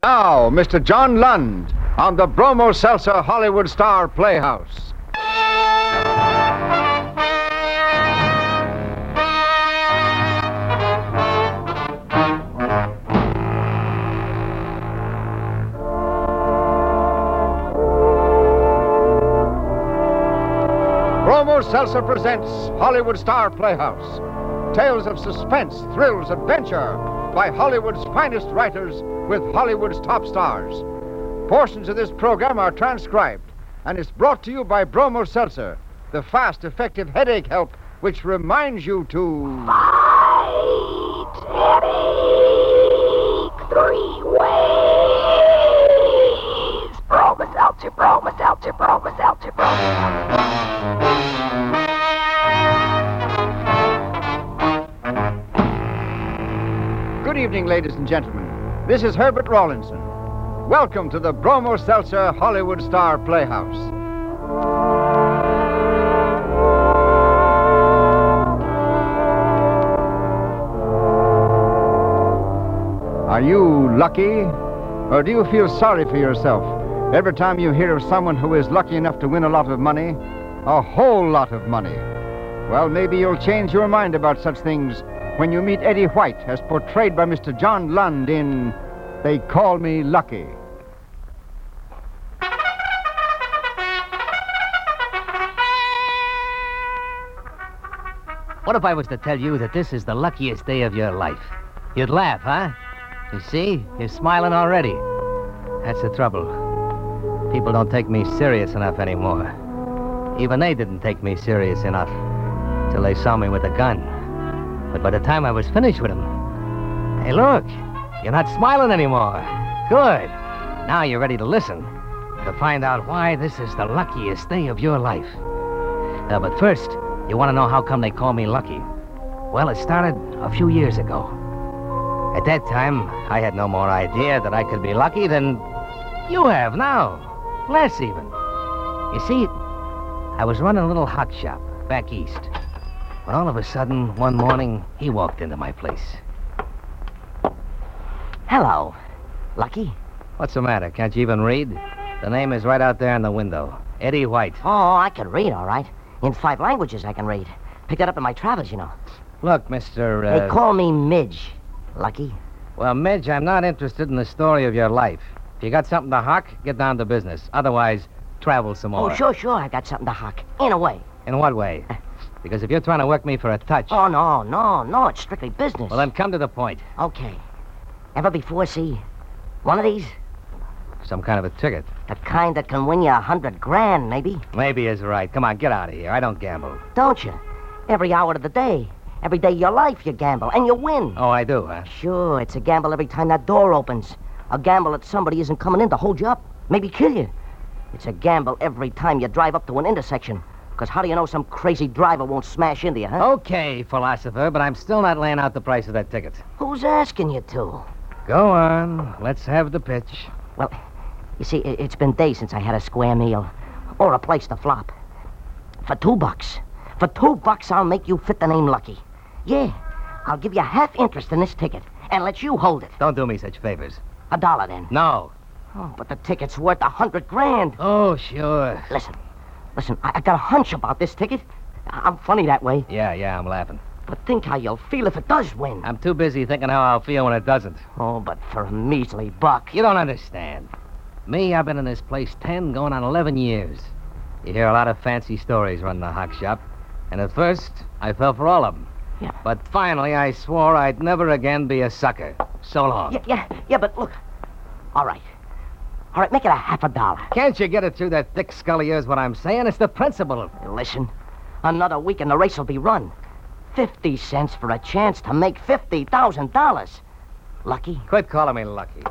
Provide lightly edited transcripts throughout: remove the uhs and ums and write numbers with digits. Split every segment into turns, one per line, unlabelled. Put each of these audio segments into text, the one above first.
Now, Mr. John Lund on the Bromo Seltzer Hollywood Star Playhouse. Bromo Seltzer presents Hollywood Star Playhouse. Tales of suspense, thrills, adventure by Hollywood's finest writers with Hollywood's top stars. Portions of this program are transcribed and is brought to you by Bromo Seltzer, the fast, effective headache help which reminds you to...
Fight headache 3 ways. Bromo Seltzer, Bromo Seltzer, Bromo Seltzer,
Good evening, ladies and gentlemen. This is Herbert Rawlinson. Welcome to the Bromo Seltzer Hollywood Star Playhouse. Are you lucky? Or do you feel sorry for yourself every time you hear of someone who is lucky enough to win a lot of money? A whole lot of money. Well, maybe you'll change your mind about such things when you meet Eddie White, as portrayed by Mr. John Lund in They Call Me Lucky.
What if I was to tell you that this is the luckiest day of your life? You'd laugh, huh? You see? You're smiling already. That's the trouble. People don't take me serious enough anymore. Even they didn't take me serious enough till they saw me with a gun. But by the time I was finished with him... Hey, look, you're not smiling anymore. Good. Now you're ready to listen, to find out why this is the luckiest day of your life. But first, you want to know how come they call me lucky? Well, it started a few years ago. At that time, I had no more idea that I could be lucky than you have now. Less even. You see, I was running a little hot shop back east. But all of a sudden, one morning, he walked into my place.
Hello, Lucky.
What's the matter? Can't you even read? The name is right out there in the window. Eddie White.
Oh, I can read, all right. In 5 languages I can read. Picked it up in my travels, you know.
Look, Mr.
They call me Midge, Lucky.
Well, Midge, I'm not interested in the story of your life. If you got something to hock, get down to business. Otherwise, travel some more.
Oh, sure, I got something to hock. In a way.
In what way? Because if you're trying to work me for a touch...
Oh, no, it's strictly business.
Well, then come to the point.
Okay. Ever before see one of these?
Some kind of a ticket.
The kind that can win you $100,000, maybe.
Maybe is right. Come on, get out of here. I don't gamble.
Don't you? Every hour of the day. Every day of your life you gamble, and you win.
Oh, I do, huh?
Sure, it's a gamble every time that door opens. A gamble that somebody isn't coming in to hold you up, maybe kill you. It's a gamble every time you drive up to an intersection. Because how do you know some crazy driver won't smash into you, huh?
Okay, philosopher, but I'm still not laying out the price of that ticket.
Who's asking you to?
Go on. Let's have the pitch.
Well, you see, it's been days since I had a square meal. Or a place to flop. For $2. For $2, I'll make you fit the name Lucky. Yeah, I'll give you half interest in this ticket and let you hold it.
Don't do me such favors.
$1 then.
No.
Oh, but the ticket's worth $100,000.
Oh, sure.
Listen, I got a hunch about this ticket. I'm funny that way.
Yeah, I'm laughing.
But think how you'll feel if it does win.
I'm too busy thinking how I'll feel when it doesn't.
Oh, but for a measly $1.
You don't understand. Me, I've been in this place 10, going on 11 years. You hear a lot of fancy stories running the hock shop. And at first, I fell for all of them.
Yeah.
But finally, I swore I'd never again be a sucker. So long.
Yeah, but look. All right, make it a $50.
Can't you get it through that thick skull of yours what I'm saying? It's the principle.
Listen, another week and the race will be run. 50 cents for a chance to make $50,000. Lucky?
Quit calling me Lucky.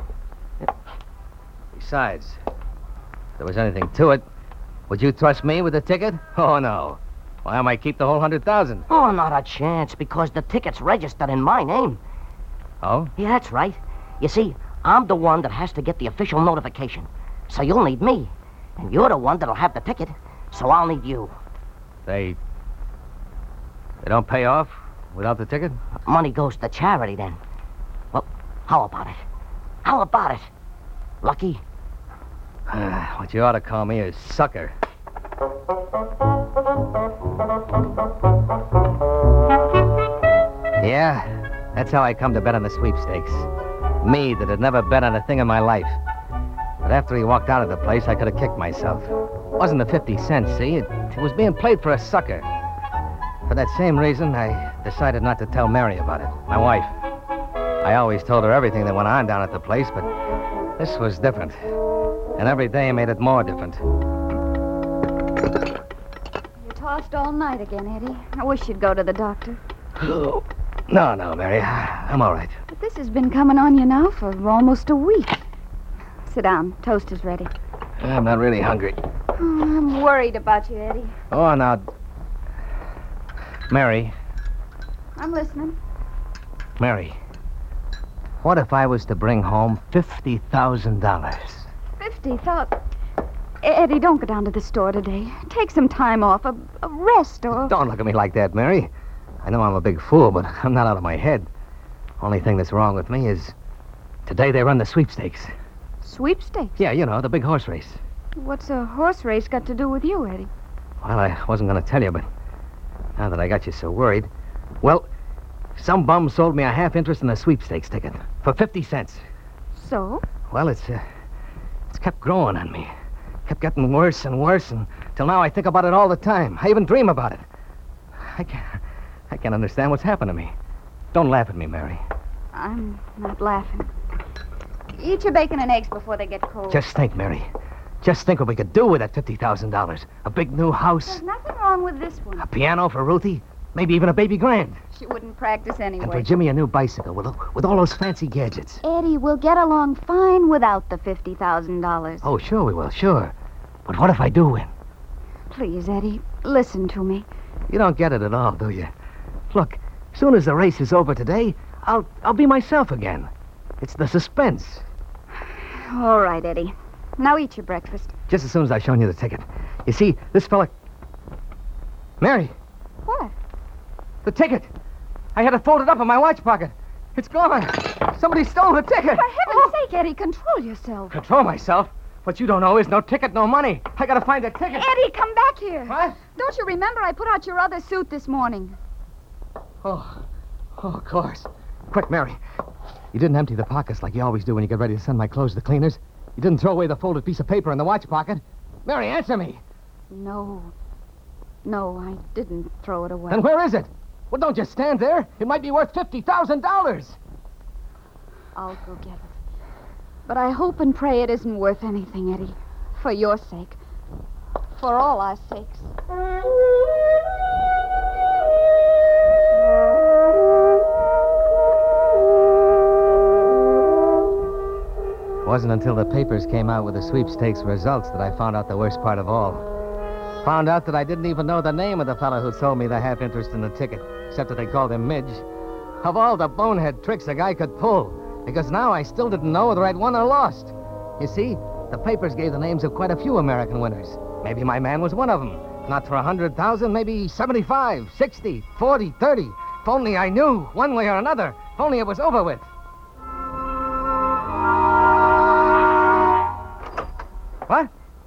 Besides, if there was anything to it, would you trust me with the ticket? Oh, no. Why, I might keep the whole 100,000.
Oh, not a chance, because the ticket's registered in my name.
Oh?
Yeah, that's right. You see, I'm the one that has to get the official notification. So you'll need me. And you're the one that'll have the ticket. So I'll need you.
They don't pay off without the ticket?
Money goes to charity, then. Well, how about it? Lucky?
What you ought to call me is sucker. Yeah, that's how I come to bet on the sweepstakes. Me that had never bet on a thing in my life. But after he walked out of the place, I could have kicked myself. It wasn't the 50 cents, see? It was being played for a sucker. For that same reason, I decided not to tell Mary about it, my wife. I always told her everything that went on down at the place, but this was different. And every day made it more different.
You tossed all night again, Eddie. I wish you'd go to the doctor.
Oh, no, Mary. I'm all right.
But this has been coming on you now for almost a week. Sit down. Toast is ready.
I'm not really hungry.
Oh, I'm worried about you, Eddie.
Oh, now... Mary.
I'm listening.
Mary. What if I was to bring home $50,000?
50,000. Eddie, don't go down to the store today. Take some time off, a rest, or...
Don't look at me like that, Mary. I know I'm a big fool, but I'm not out of my head. Only thing that's wrong with me is today they run the sweepstakes.
Sweepstakes?
Yeah, you know, the big horse race.
What's a horse race got to do with you, Eddie?
Well, I wasn't going to tell you, but now that I got you so worried... Well, some bum sold me a half interest in the sweepstakes ticket for 50 cents.
So?
Well, it's kept growing on me. Kept getting worse and worse, until now I think about it all the time. I even dream about it. I can't understand what's happened to me. Don't laugh at me, Mary.
I'm not laughing. Eat your bacon and eggs before they get cold.
Just think, Mary. Just think what we could do with that $50,000. A big new house.
There's nothing wrong with this one.
A piano for Ruthie. Maybe even a baby grand.
She wouldn't practice anyway.
And for Jimmy, a new bicycle with all those fancy gadgets.
Eddie, we'll get along fine without the $50,000.
Oh, sure we will, sure. But what if I do win?
Please, Eddie, listen to me.
You don't get it at all, do you? Look, as soon as the race is over today, I'll be myself again. It's the suspense.
All right, Eddie. Now eat your breakfast.
Just as soon as I've shown you the ticket. You see, this fella... Mary,
What?
the ticket. I had it folded up in my watch pocket. It's gone. Somebody stole the ticket.
For heaven's sake, Eddie, control yourself.
Control myself? What you don't know is no ticket, no money. I gotta find that ticket.
Eddie, come back here.
What?
Don't you remember I put out your other suit this morning?
Oh, of course. Quick, Mary. You didn't empty the pockets like you always do when you get ready to send my clothes to the cleaners. You didn't throw away the folded piece of paper in the watch pocket. Mary, answer me.
No, I didn't throw it away.
Then where is it? Well, don't just stand there. It might be worth $50,000.
I'll go get it. But I hope and pray it isn't worth anything, Eddie. For your sake. For all our sakes.
It wasn't until the papers came out with the sweepstakes results that I found out the worst part of all. Found out that I didn't even know the name of the fellow who sold me the half interest in the ticket, except that they called him Midge. Of all the bonehead tricks a guy could pull, because now I still didn't know whether I'd won or lost. You see, the papers gave the names of quite a few American winners. Maybe my man was one of them. Not for 100,000, maybe 75, 60, 40, 30. If only I knew, one way or another. If only it was over with. What?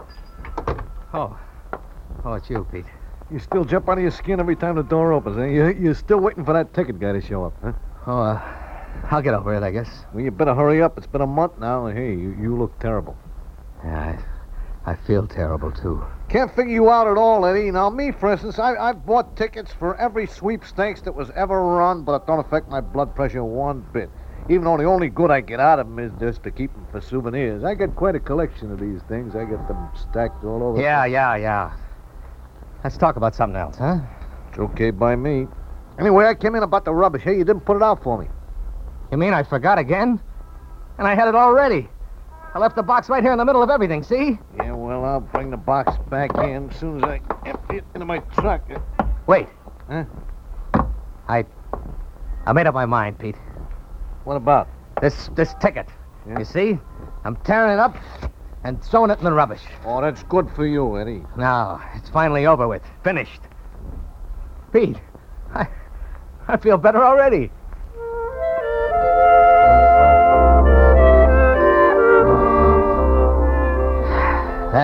Oh, it's you, Pete.
You still jump out of your skin every time the door opens, eh? You're still waiting for that ticket guy to show up, huh?
Oh, I'll get over it, I guess.
Well, you better hurry up. It's been a month now, and hey, you look terrible.
Yeah, I feel terrible, too.
Can't figure you out at all, Eddie. Now, me, for instance, I've bought tickets for every sweepstakes that was ever run, but it don't affect my blood pressure one bit. Even though the only good I get out of them is just to keep them for souvenirs. I got quite a collection of these things. I got them stacked all over.
Yeah. Let's talk about something else, huh?
It's okay by me. Anyway, I came in about the rubbish. Hey, you didn't put it out for me.
You mean I forgot again? And I had it all ready. I left the box right here in the middle of everything, see?
Yeah, well, I'll bring the box back in as soon as I empty it into my truck.
Wait.
Huh?
I made up my mind, Pete.
What about?
This ticket.
Yeah?
You see? I'm tearing it up and throwing it in the rubbish.
Oh, that's good for you, Eddie.
Now, it's finally over with. Finished. Pete, I feel better already.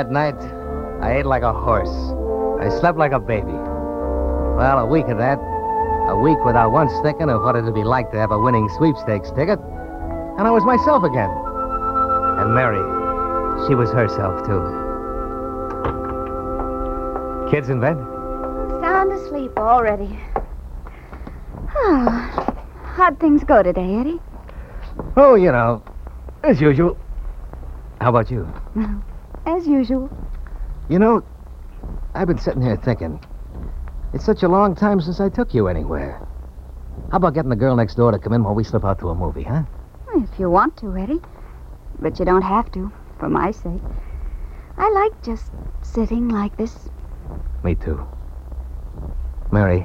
that night, I ate like a horse. I slept like a baby. Well, a week of that, a week without once thinking of what it'd be like to have a winning sweepstakes ticket, and I was myself again. And Mary, she was herself, too. Kids in bed?
Sound asleep already. Oh, how'd things go today, Eddie?
Oh, you know, as usual. How about you?
As usual.
You know, I've been sitting here thinking. It's such a long time since I took you anywhere. How about getting the girl next door to come in while we slip out to a movie, huh?
If you want to, Eddie. But you don't have to, for my sake. I like just sitting like this.
Me too. Mary.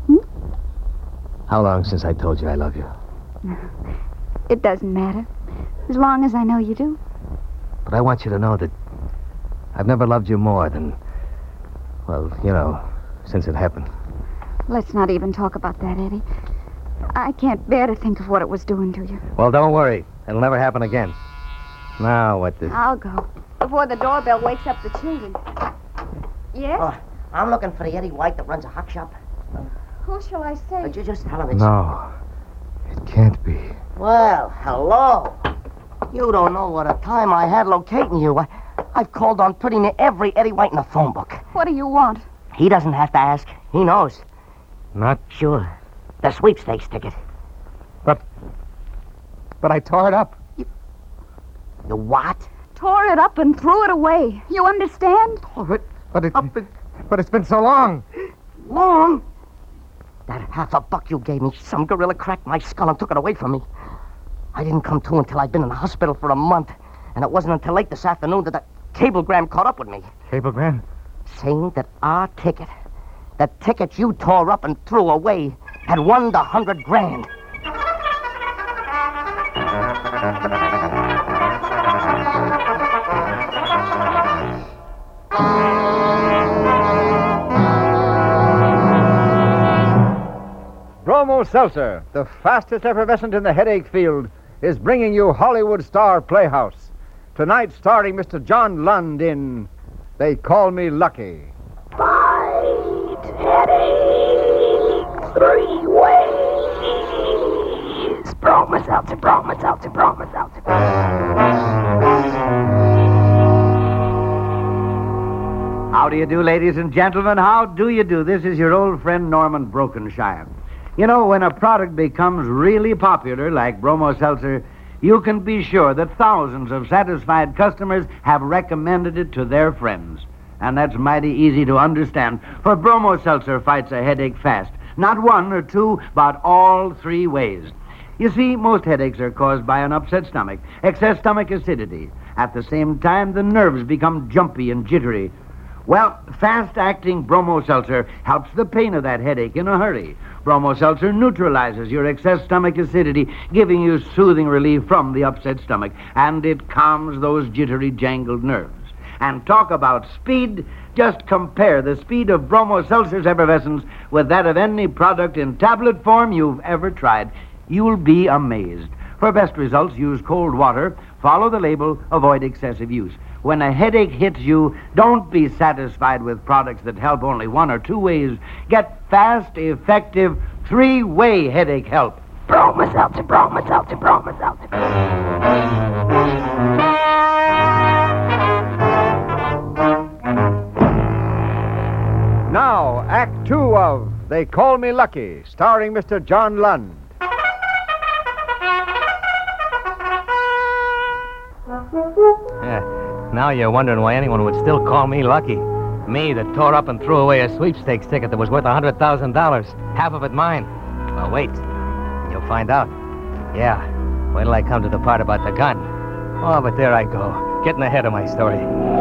How long since I told you I love you?
It doesn't matter, as long as I know you do.
But I want you to know that I've never loved you more than, well, you know, since it happened.
Let's not even talk about that, Eddie. I can't bear to think of what it was doing to you.
Well, don't worry. It'll never happen again. Now, what the...
I'll go, before the doorbell wakes up the children. Yes?
Oh, I'm looking for the Eddie White that runs a hock shop.
Who shall I say?
Would you just tell him it's...
No, it can't be.
Well, hello. You don't know what a time I had locating you. I've called on pretty near every Eddie White in the phone book.
What do you want?
He doesn't have to ask. He knows.
Not...
Sure. The sweepstakes ticket.
But I tore it up.
You what?
Tore it up and threw it away. You understand?
But it's been so long.
Long? That $50 you gave me, some gorilla cracked my skull and took it away from me. I didn't come to until I'd been in the hospital for a month. And it wasn't until late this afternoon that the cablegram caught up with me.
Cablegram?
Saying that our ticket, the ticket you tore up and threw away, had won the $100,000.
Bromo Seltzer, the fastest effervescent in the headache field, is bringing you Hollywood Star Playhouse. Tonight, starring Mr. John Lund in They Call Me Lucky.
Fight headache 3 ways. Bromo Seltzer, Bromo Seltzer, Bromo Seltzer.
How do you do, ladies and gentlemen? How do you do? This is your old friend Norman Brokenshire. You know, when a product becomes really popular, like Bromo Seltzer, you can be sure that thousands of satisfied customers have recommended it to their friends. And that's mighty easy to understand, for Bromo Seltzer fights a headache fast. Not 1 or 2, but all 3 ways. You see, most headaches are caused by an upset stomach, excess stomach acidity. At the same time, the nerves become jumpy and jittery. Well, fast-acting Bromo Seltzer helps the pain of that headache in a hurry. Bromo Seltzer neutralizes your excess stomach acidity, giving you soothing relief from the upset stomach, and it calms those jittery, jangled nerves. And talk about speed, just compare the speed of Bromo Seltzer's effervescence with that of any product in tablet form you've ever tried. You'll be amazed. For best results, use cold water, follow the label, avoid excessive use. When a headache hits you, don't be satisfied with products that help only 1 or 2 ways. Get fast, effective, 3-way headache help.
Bromo Seltzer, Bromo Seltzer, Bromo Seltzer.
Now, Act 2 of They Call Me Lucky, starring Mr. John Lund.
Now you're wondering why anyone would still call me lucky. Me that tore up and threw away a sweepstakes ticket that was worth $100,000. Half of it mine. Well, wait. You'll find out. Yeah. Wait till I come to the part about the gun. Oh, but there I go. Getting ahead of my story.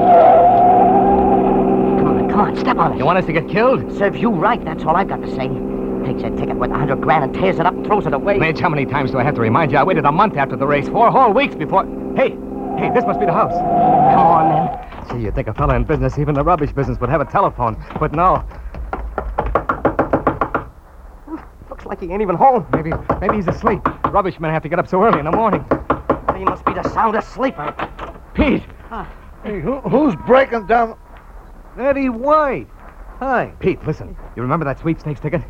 Come on, step on it.
You want us to get killed?
Serves you right, that's all I've got to say. Takes a ticket worth $100,000 and tears it up and throws it away.
Midge, how many times do I have to remind you? I waited a month after the race, 4 whole weeks before... Hey, this must be the house.
Come on, then.
Gee, you'd think a fella in business, even the rubbish business, would have a telephone. But no.
Looks like he ain't even home.
Maybe he's asleep. Rubbish men have to get up so early in the morning.
He must be the soundest sleeper.
Pete!
Hey, who's breaking down? Eddie White. Hi.
Pete, listen. You remember that sweepstakes ticket?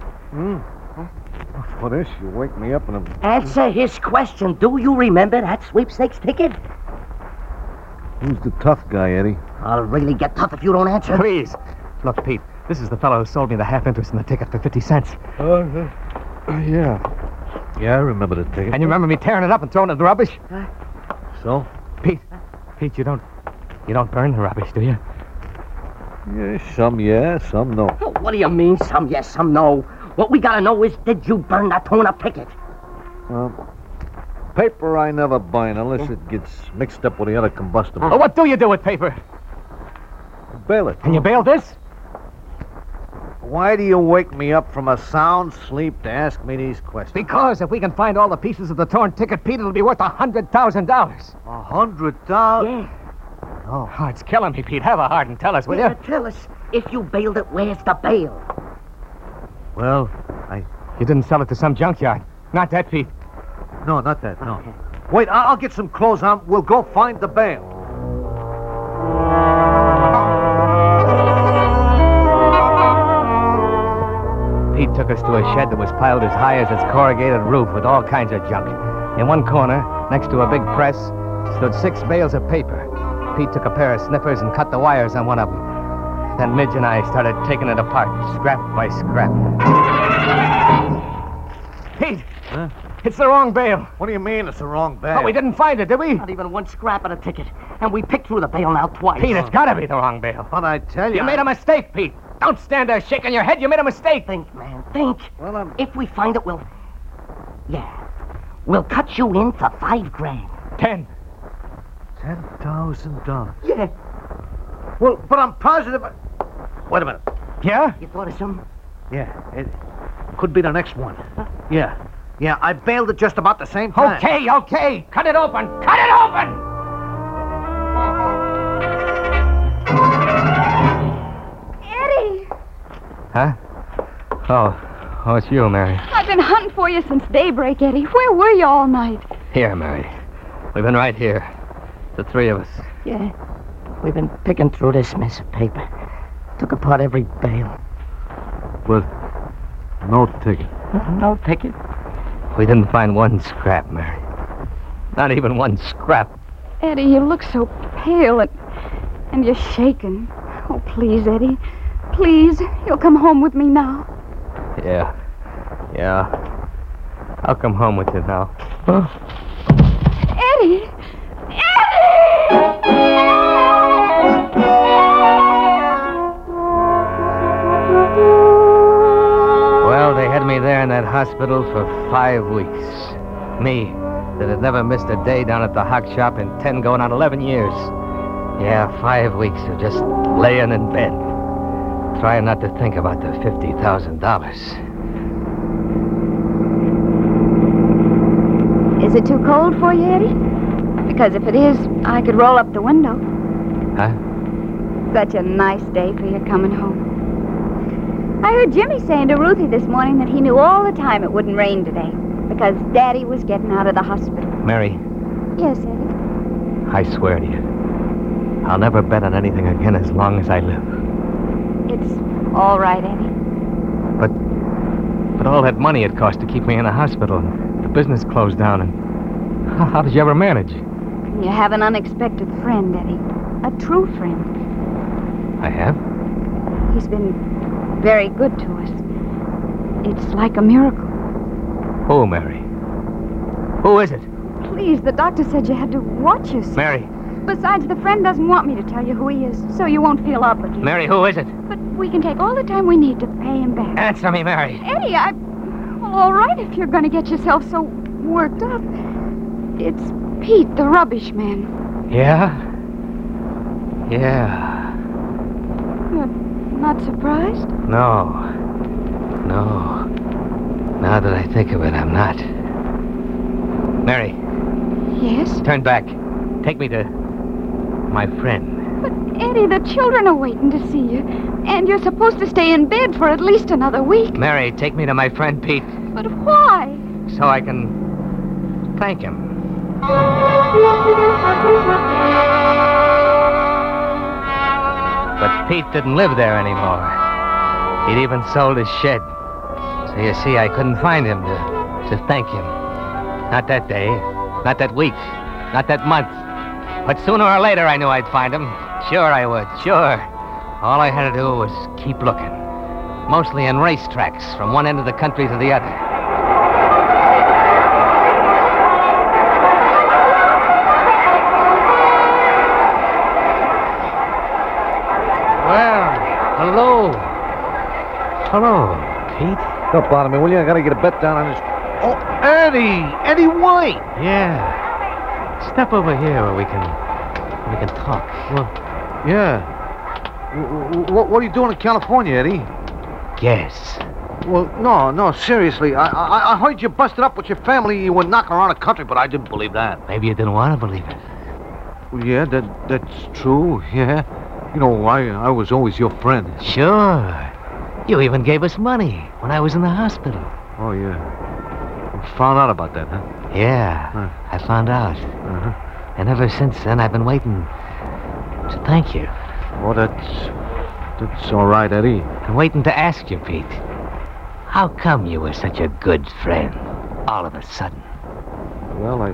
For this, you wake me up and I'm...
Answer his question. Do you remember that sweepstakes ticket?
Who's the tough guy, Eddie?
I'll really get tough if you don't answer.
Please. Look, Pete, this is the fellow who sold me the half interest in the ticket for 50 cents.
Yeah. Yeah, I remember the ticket.
And you remember me tearing it up and throwing it in the rubbish?
So?
Pete, you don't burn the rubbish, do you?
Yeah, some no.
Oh, what do you mean, some yes, some no? What we gotta know is, did you burn that torn-up ticket?
Paper I never burn unless it gets mixed up with the other combustible.
Well, what do you do with paper?
Bail it.
Can you bail this?
Why do you wake me up from a sound sleep to ask me these questions?
Because if we can find all the pieces of the torn ticket, Pete, it'll be worth $100,000.
$100,000?
Yeah.
Oh, it's killing me, Pete. Have a heart and tell us, will
Yeah,
you?
tell us, if you bailed it, where's the bail?
Well,
You didn't sell it to some junkyard. Not that, Pete.
No, not that, no. Wait, I'll get some clothes on. We'll go find the bail.
Pete took us to a shed that was piled as high as its corrugated roof with all kinds of junk. In one corner, next to a big press, stood 6 bales of paper. Pete took a pair of snippers and cut the wires on one of them. Then Midge and I started taking it apart, scrap by scrap. Pete!
Huh?
It's the wrong bale.
What do you mean it's the wrong bail?
Oh, we didn't find it, did we?
Not even one scrap of the ticket. And we picked through the bail now twice.
Pete, it's gotta be the wrong bale.
But I tell you...
You made a mistake, Pete. Don't stand there shaking your head. You made a mistake.
Think, man, think.
Well,
If we find it, we'll... Yeah. We'll cut you in for $5,000.
10.
$10,000.
Yeah.
Well, but I'm positive... Wait a minute.
Yeah?
You thought of something?
Yeah, it could be the next one. Yeah. Yeah, I bailed it just about the same time.
Okay. Cut it open. Cut it open!
Eddie!
Huh? Oh, it's you, Mary.
I've been hunting for you since daybreak, Eddie. Where were you all night?
Here, Mary. We've been right here. The 3 of us.
Yeah. We've been picking through this mess of paper. Took apart every bale.
But no ticket.
No ticket.
We didn't find one scrap, Mary. Not even one scrap.
Eddie, you look so pale and you're shaking. Oh, please, Eddie. Please, you'll come home with me now.
Yeah. I'll come home with you now. Huh?
Eddie! Eddie!
Well, they had me there in that hospital for 5 weeks. Me, that had never missed a day down at the hock shop in 10 going on 11 years. Yeah, 5 weeks of just laying in bed, trying not to think about the $50,000.
Is it too cold for you, Eddie? Because if it is, I could roll up the window.
Huh?
Such a nice day for you coming home. I heard Jimmy saying to Ruthie this morning that he knew all the time it wouldn't rain today because Daddy was getting out of the hospital.
Mary,
Yes, Eddie.
I swear to you, I'll never bet on anything again as long as I live.
It's all right, Eddie.
But all that money it cost to keep me in the hospital, and the business closed down, and how did you ever manage?
You have an unexpected friend, Eddie. A true friend.
I have?
He's been very good to us. It's like a miracle.
Who, Mary? Who is it?
Please, the doctor said you had to watch yourself.
Mary.
Besides, the friend doesn't want me to tell you who he is, so you won't feel obligated.
Mary, who is it?
But we can take all the time we need to pay him back.
Answer me, Mary.
Eddie, Well, all right if you're going to get yourself so worked up. It's Pete, the rubbish man.
Yeah?
You're not surprised?
No. Now that I think of it, I'm not. Mary,
Yes?
turn back. Take me to my friend.
But, Eddie, the children are waiting to see you. And you're supposed to stay in bed for at least another week.
Mary, take me to my friend Pete
But why?
so I can thank him. But Pete didn't live there anymore. He'd even sold his shed. So you see, I couldn't find him to thank him. Not that day, not that week, not that month. But sooner or later I knew I'd find him. Sure I would, sure. All I had to do was keep looking. Mostly in racetracks, from one end of the country to the other. Well, hello. Hello, Pete.
Don't bother me, will you? I gotta get a bet down on this. Oh, Eddie! Eddie White!
Yeah. Step over here where we can talk.
Well, yeah. What are you doing in California, Eddie?
Guess.
Well, no, seriously. I heard you busted up with your family. You were knocking around the country, but I didn't believe that.
Maybe you didn't want to believe it.
Well, yeah, that's true, yeah. You know, I was always your friend.
Sure. You even gave us money when I was in the hospital.
Oh, yeah. You found out about that, huh?
Yeah, I found out.
Uh-huh.
And ever since then, I've been waiting to thank you.
Oh, that's all right, Eddie.
I'm waiting to ask you, Pete. How come you were such a good friend all of a sudden?
Well,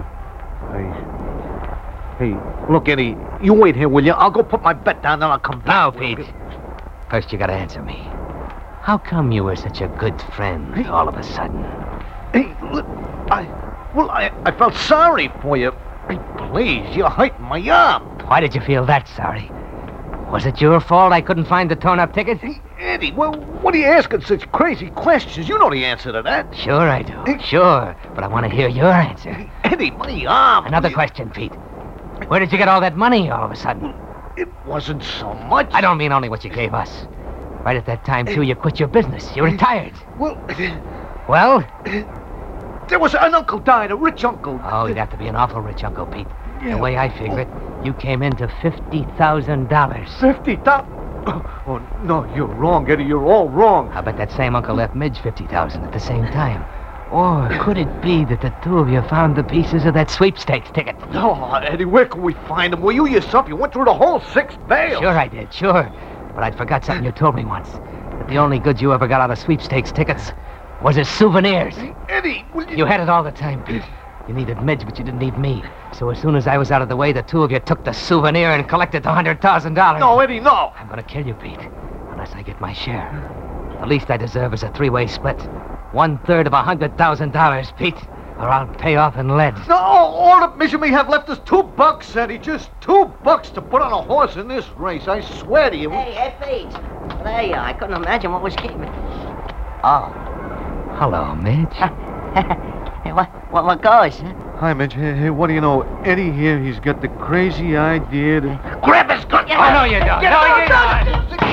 Hey, look, Eddie, you wait here, will you? I'll go put my bet down, then I'll come back.
Now, Pete. First, you gotta answer me. How come you were such a good friend all of a sudden?
Hey, look, I felt sorry for you. Hey, please, you're hurting my arm.
Why did you feel that sorry? Was it your fault I couldn't find the torn-up ticket?
Hey, Eddie, well, what are you asking such crazy questions? You know the answer to that.
Sure I do, sure. But I want to hear your answer.
Hey, Eddie, my arm.
Another question, Pete. Where did you get all that money all of a sudden?
It wasn't so much.
I don't mean only what you gave us. Right at that time, too, you quit your business. You retired. Well?
There was an uncle died, a rich uncle.
Oh, you'd have to be an awful rich uncle, Pete. Yeah. The way I figure it, you came into $50,000.
$50,000? Oh, no, you're wrong, Eddie. You're all wrong.
I bet that same uncle left Midge $50,000 at the same time. Or could it be that the two of you found the pieces of that sweepstakes ticket?
No, Eddie, where can we find them? Well, you yourself, you went through the whole 6 bales.
Sure I did, sure. But I'd forgot something you told me once. That the only goods you ever got out of sweepstakes tickets was as souvenirs.
Eddie, will you...
You had it all the time, Pete. You needed Midge, but you didn't need me. So as soon as I was out of the way, the two of you took the souvenir and collected the $100,000.
No, Eddie, no.
I'm gonna kill you, Pete. Unless I get my share. The least I deserve is a 3-way split. 1/3 of $100,000, Pete, or I'll pay off in lead.
No, all that Mission may have left is $2, Eddie. Just $2 to put on a horse in this race. I swear to you.
Hey, Pete. There you are. I couldn't imagine what was keeping me. Oh.
Hello, Midge.
Hey, what goes? Huh?
Hi, Midge. Hey, what do you know? Eddie here, he's got the crazy idea to...
Grab his gun!
Oh, no, you don't. No, you don't.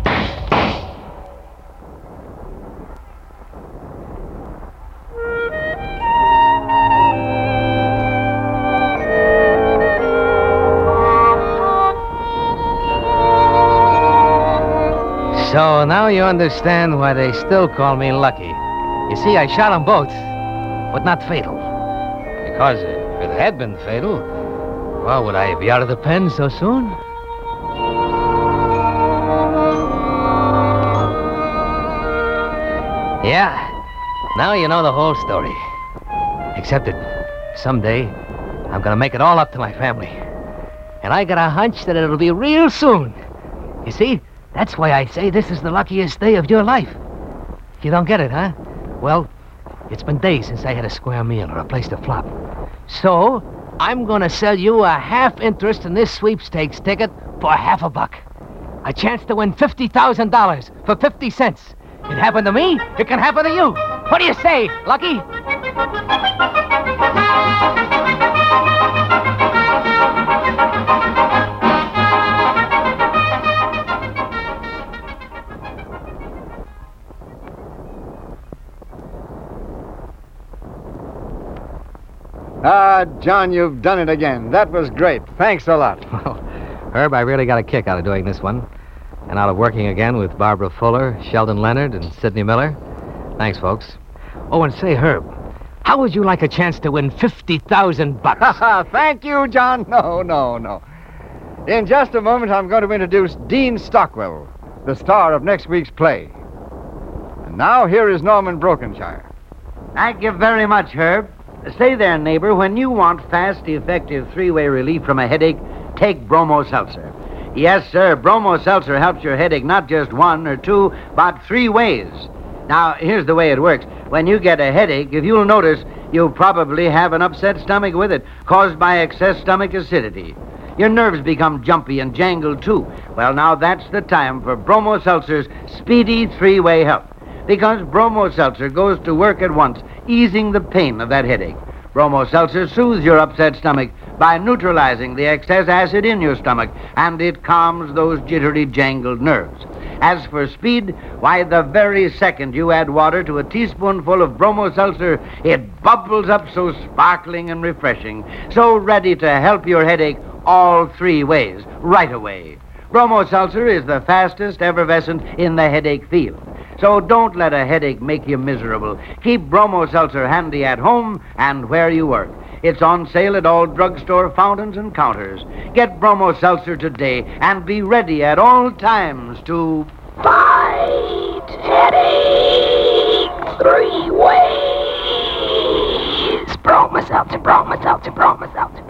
So now you understand why they still call me Lucky. You see, I shot them both, but not fatal. Because if it had been fatal, well, would I be out of the pen so soon? Yeah, now you know the whole story. Except that someday I'm gonna make it all up to my family. And I got a hunch that it'll be real soon. You see? That's why I say this is the luckiest day of your life. You don't get it, huh? Well, it's been days since I had a square meal or a place to flop. So, I'm gonna sell you a half interest in this sweepstakes ticket for $50. A chance to win $50,000 for 50 cents. It happened to me, it can happen to you. What do you say, Lucky?
John, you've done it again. That was great. Thanks a lot.
Well, Herb, I really got a kick out of doing this one. And out of working again with Barbara Fuller, Sheldon Leonard, and Sidney Miller. Thanks, folks. Oh, and say, Herb, how would you like a chance to win $50,000?
Thank you, John. No. In just a moment, I'm going to introduce Dean Stockwell, the star of next week's play. And now, here is Norman Brokenshire.
Thank you very much, Herb. Say there, neighbor, when you want fast, effective three-way relief from a headache, take Bromo Seltzer. Yes, sir, Bromo Seltzer helps your headache not just one or two, but 3 ways. Now, here's the way it works. When you get a headache, if you'll notice, you'll probably have an upset stomach with it, caused by excess stomach acidity. Your nerves become jumpy and jangled, too. Well, now that's the time for Bromo Seltzer's speedy 3-way help. Because Bromo Seltzer goes to work at once, easing the pain of that headache. Bromo Seltzer soothes your upset stomach by neutralizing the excess acid in your stomach, and it calms those jittery, jangled nerves. As for speed, why, the very second you add water to a teaspoonful of Bromo Seltzer, it bubbles up so sparkling and refreshing, so ready to help your headache all 3 ways, right away. Bromo Seltzer is the fastest effervescent in the headache field. So don't let a headache make you miserable. Keep Bromo Seltzer handy at home and where you work. It's on sale at all drugstore fountains and counters. Get Bromo Seltzer today and be ready at all times to
Fight headache 3 ways. Bromo Seltzer, Bromo Seltzer, Bromo Seltzer.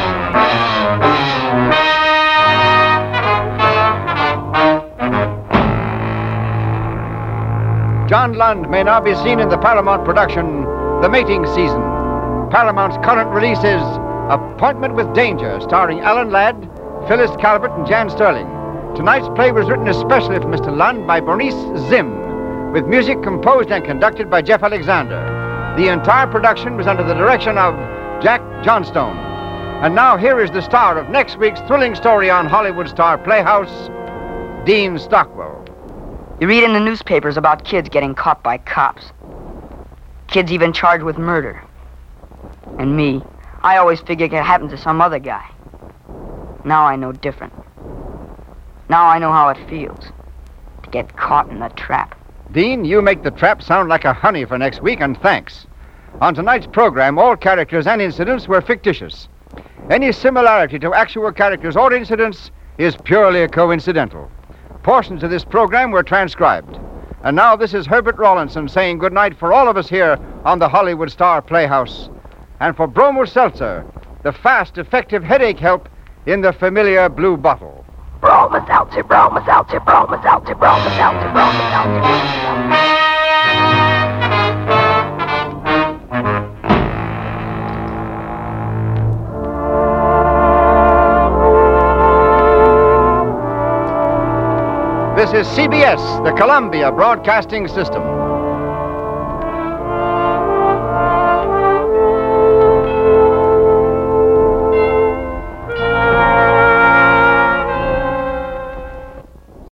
John Lund may now be seen in the Paramount production, The Mating Season. Paramount's current release is Appointment with Danger, starring Alan Ladd, Phyllis Calvert, and Jan Sterling. Tonight's play was written especially for Mr. Lund by Bernice Zim, with music composed and conducted by Jeff Alexander. The entire production was under the direction of Jack Johnstone. And now here is the star of next week's thrilling story on Hollywood Star Playhouse, Dean Stockwell.
You read in the newspapers about kids getting caught by cops. Kids even charged with murder. And me, I always figured it could happen to some other guy. Now I know different. Now I know how it feels to get caught in the trap.
Dean, you make the trap sound like a honey for next week, and thanks. On tonight's program, all characters and incidents were fictitious. Any similarity to actual characters or incidents is purely coincidental. Portions of this program were transcribed. And now this is Herbert Rawlinson saying goodnight for all of us here on the Hollywood Star Playhouse. And for Bromo Seltzer, the fast, effective headache help in the familiar blue bottle.
Bromo Seltzer, Bromo Seltzer, Bromo Seltzer, Bromo Seltzer, Bromo Seltzer, Bromo Seltzer.
This is CBS, the Columbia Broadcasting System.